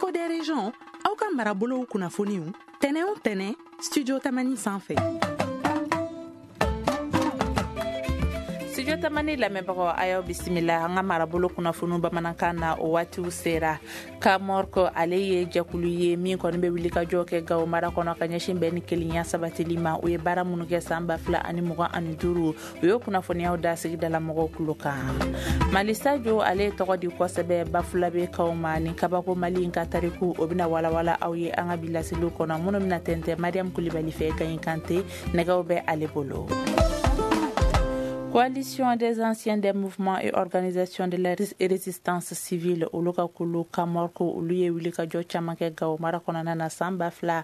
Info des régions aw ka marabolow kunnafoniw tɛnɛ o tɛnɛ studio Tamani sanfɛ. Studio Tamani lamɛnbagaw ayo bisimila an ka marabolo kunnafoniw bamanankan na o waatiw sera. Kamorko ale ye jɛkulu ye min kɔni bɛ wuli ka jɔ kɛ Gawo mara kɔnɔ ka ɲɛsin bɛɛ ni kelenya sabatili ma. O ye baara minnu kɛ san 2025 o ye kunnafoniyaw da sigidala mɔgɔw tulo kan. Mali Sajo ale tɔgɔ di kosɛbɛ Bafulabe ma ni kabako Mali in ka tariku o bɛna walawala aw ye an ka bilasiliw kɔnɔ minnu bɛna tɛntɛn Mariam Kulibali fɛ Gayin Kante nɛgɛw bɛ ale bolo. Coalition des anciens des mouvements et organisations de la résistance civile olu ka kulu Kamorko olu ye wuli ka jɔ caman kɛ Gawo mara kɔnɔna na san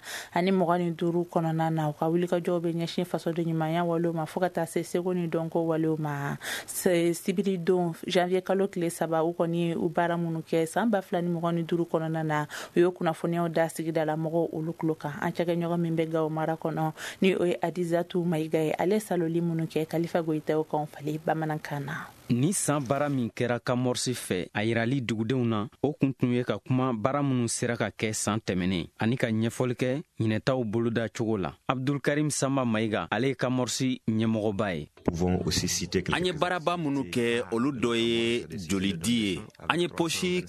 2025 kɔnɔna na u ka wuli ka jɔ bɛ ɲɛsin fasoden ɲumanya walew ma fo ka taa se seko ni dɔnko walew ma. Sibiridon janvier kalo tile 3 u kɔni ye u baara minnu kɛ san 2025 kɔnɔna na u ye kunnafoniyaw da sigidala mɔgɔw olu tulo kan. An cɛkɛɲɔgɔn min bɛ Gawo mara kɔnɔ ni o ye Adizatu Mayiga ye ale saloli minnu kɛ Kalifa Goyita kan fali bamanankana. Ni san baara min kɛra Kamorsi fɛ a yirali dugudenw na o kun tun ye ka kuma baara minnu sera ka kɛ san tɛmɛnen ani ka ɲɛfɔli kɛ ɲinɛtaw boloda cogo la. Abdulkarim Samba Mayiga ale ye Kamorsi ɲɛmɔgɔba ye. An ye baaraba minnu kɛ olu dɔ ye jolidi ye. An ye posi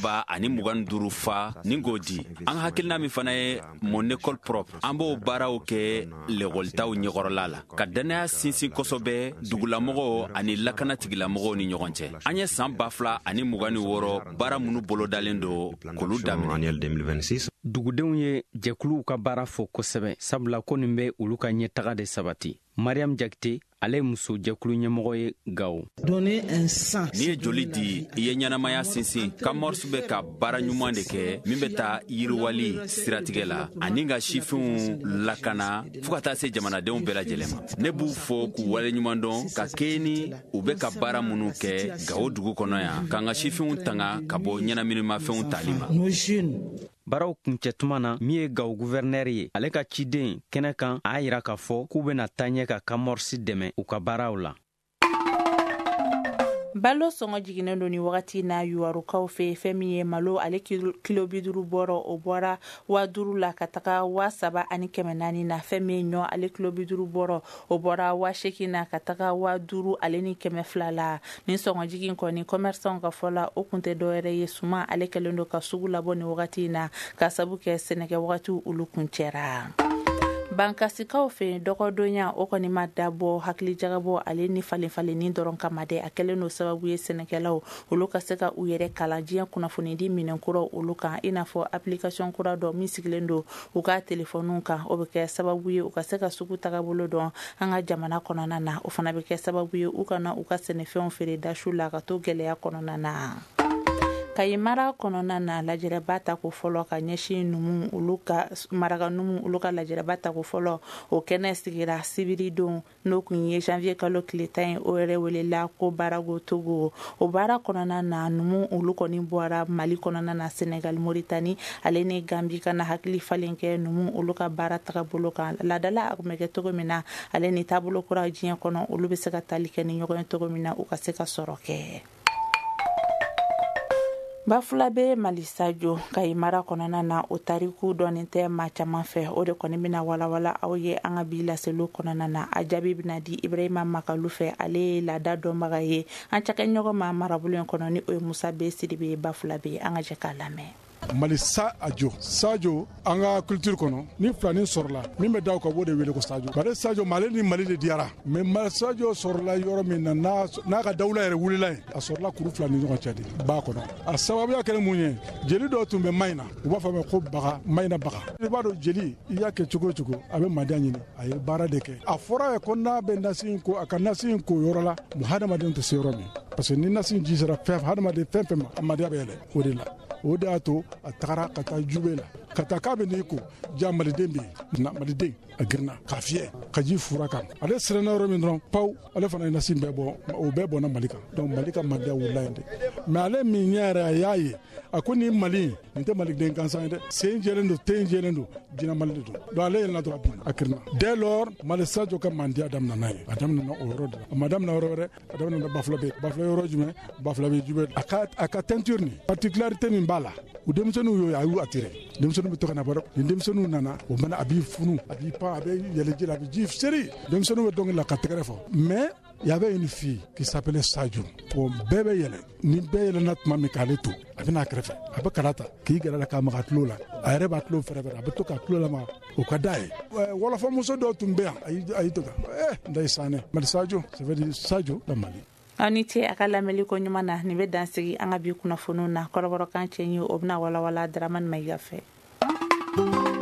325 fa ni k'o di. An hakilina min fana ye mon école propre. An b'o baaraw kɛ lekɔlitaw ɲɛkɔrɔla la. Ka danaya sinsin kosɛbɛ dugulamɔgɔw ani lakanatigila mɔgɔw ni ɲɔgɔn cɛ. An ye san 2026 baara minnu bolodalen do k'olu daminɛ. Dugudenw ye jɛkuluw ka baara fɔ kosɛbɛ sabula ko nin bɛ olu ka ɲɛtaga de sabati. Mariam Jakite ale muso jɛkulu ɲɛmɔgɔ ye Gawo. N'i ye joli di i ye ɲɛnamaya sinsin Kamorsi bɛ ka baara ɲuman de kɛ min bɛ taa yiriwali siratigɛ la ani ka sifinw lakana fo ka taa se jamanadenw bɛɛ lajɛlen ma. Ne b'u fɔ k'u wale ɲuman dɔn ka kɛ ni u bɛ ka baara minnu kɛ Gawo dugu kɔnɔ yan k'an ka sifinw tanga ka bɔ ɲɛnaminimafɛnw tali ma. Baaraw kuncɛ tuma na min ye Gawo guvɛrnɛri ye ale ka ciden kɛnɛ kan a yira k'a fɔ k'u bɛna taa ɲɛ ka Kamorsi dɛmɛ u ka baaraw la. Balo sɔngɔ jiginnen don ni wagati na yuwarukaw fɛ fɛn min ye malo ale kilo 50 bɔrɔ o bɔra 5000 la ka taga 3400 na fɛn min ye ɲɔ ale kilo 50 bɔrɔ o bɔra 8000 na ka taga 5000 ale ni 200 la ni sɔngɔ jigin kɔni commerçant ka fɔla o kun tɛ dɔwɛrɛ ye suma ale kɛlen don ka sugu labɔ ni wagati na ka sabu kɛ sɛnɛkɛ wagati olu kuncɛra. Bankasikaw fɛ dɔgɔdonya o kɔni ma dabɔ hakilijagabɔ ale ni falenfalenni dɔrɔn kama dɛ a kɛlen no sababu ye sɛnɛkɛlaw olu ka se ka u yɛrɛ kalan diɲɛ kunnafonidi minɛnkuraw olu kan i n'a fɔ application kura dɔ min sigilen don u ka telefɔniw kan o bɛ kɛ sababu ye u ka se ka sugu tagabolo dɔn an ka jamana kɔnɔna na o fana bɛ kɛ sababu ye u kana u ka sɛnɛfɛnw feere dasu la ka to gɛlɛya kɔnɔna na. Kayi mara kɔnɔna na lajɛrɛba ta ko fɔlɔ ka ɲɛsin numu olu ka maraka numu olu ka lajɛrɛba ta ko fɔlɔ o kɛnɛ sigira Sibiridon n'o kun ye janvier kalo tile 10 o yɛrɛ welela ko Barago Togo o baara kɔnɔna na numu olu kɔni bɔra Mali kɔnɔna na Senegal Mauritanie ale ni Gambie kana hakili falen kɛ numu olu ka baara tagabolo kan ladala a kun bɛ kɛ cogo min na ale ni taabolo kura diɲɛ kɔnɔ olu bɛ se ka tali kɛ ni ɲɔgɔn ye cogo min na u ka se ka sɔrɔ kɛ. Bafulabe Mali Sajo Kayi mara kɔnɔna na o tariku dɔɔnin tɛ maa caman fɛ o de kɔni bɛna walawala aw ye an ka bi laseliw kɔnɔna na a jaabi bɛna di Ibrahima Makalu fɛ ale ye laada dɔnbaga ye an cɛkɛɲɔgɔn ma marabolo in kɔnɔ ni o ye Musa B Sidibe Bafulabe an ka jɛ k'a lamɛn. Mali Sajo an ka culture kɔnɔ ni filanin sɔrɔla min bɛ daw ka bɔ de wele ko Sajo bare Sajo Mali ni Mali de diyara mais Mali Sajo sɔrɔla yɔrɔ min na n'a ka dawula yɛrɛ wulila yen a sɔrɔla kuru fila ni ɲɔgɔn cɛ de ba kɔnɔ a sababuya kɛra mun ye jeli dɔw tun bɛ Mayina u b'a fɔ ma ko baga Mayina baga i b'a dɔn jeli i y'a kɛ cogo o cogo a bɛ madiya ɲini a ye baara de kɛ a fɔra ye ko n'a bɛ nasi in ko a ka nasi in ko yɔrɔ la mu hadamaden tɛ se yɔrɔ min parce que ni nasi in ji sera fɛn hadamaden fɛn fɛn ma a madiya bɛ yɛlɛ o de la o de y'a to a tagara ka taa Jube la ka taa k'a bɛ n'i ko ja maliden bɛ yen na maliden a girna k'a fiyɛ ka ji fura kan ale siranna yɔrɔ min dɔrɔn paw ale fana ye nasi bɛɛ bɔ o bɛɛ bɔnna Mali kan donc Mali ka mandiya wulila yen de mais ale min ɲɛ yɛrɛ a y'a ye a ko nin Mali nin tɛ maliden gansan ye dɛ sen jɛlen don ten jɛlen don jinɛ Mali de don donc ale yɛlɛnna dɔrɔn bin a kirina dès lors Mali Sadio ka mandiya daminɛ n'a ye a daminɛna o yɔrɔ de la a ma daminɛ yɔrɔ wɛrɛ a daminɛna Bafulabe yɔrɔ jumɛn Bafulabe jumɛn a ka teinture ni particularité min b'a la u denmisɛnninw a y'u attiré denmisɛnninw bɛ to ka na bɔ ni denmisɛnninw nana o mana a b'i funu a b'i pan a bɛ yɛlɛ ji la a bɛ ji seri denmisɛnninw bɛ dɔnkili la ka tɛgɛrɛ fɔ mais il y avait une fille qui s'appelait Sadio bon bɛɛ bɛ yɛlɛ ni bɛɛ yɛlɛna tuma min k'ale to a bɛ n'a kɛrɛfɛ a bɛ kala ta k'i gɛrɛ la k'a maga tulo la a yɛrɛ b'a tulo fɛrɛfɛrɛ a bɛ to k'a tulo lamaga o ka d'a ye wɔlɔfɔmuso dɔw tun bɛ yan a y'i to kan Ndaye Sané Mali Sadio ça veut dire Sadio la Mali. Aw ni ce a ka lamɛnli ko ɲuman na nin bɛ dansigi an ka bi kunnafoniw na kɔrɔbɔrɔkan cɛ ye o bɛna walawala Daramani Mayiga fɛ.